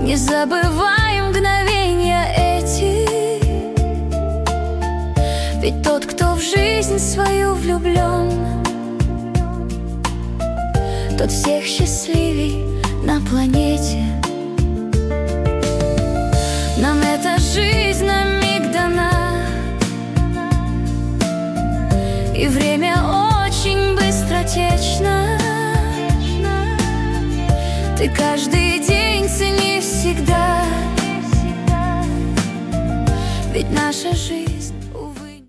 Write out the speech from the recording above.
Не забывай мгновения эти, ведь тот, кто в жизнь свою влюблен, тот всех счастливей на планете. Нам эта жизнь на миг дана, и время очень быстротечно. Ты каждый день цени всегда, ведь наша